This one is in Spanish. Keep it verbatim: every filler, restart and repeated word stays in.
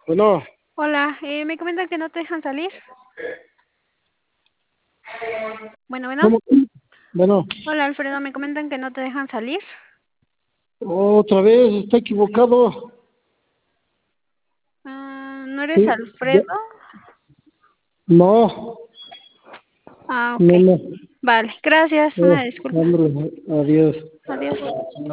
Bueno, Hola, eh, me comentan que no te dejan salir. Bueno, bueno. ¿cómo? Bueno, Hola, Alfredo, me comentan que no te dejan salir. otra vez está equivocado. Ah, ¿no eres Sí, ya- Alfredo? no, Ah, ok. no, no. Vale, gracias. Eh, Una disculpa. hombre, adiós. Adiós.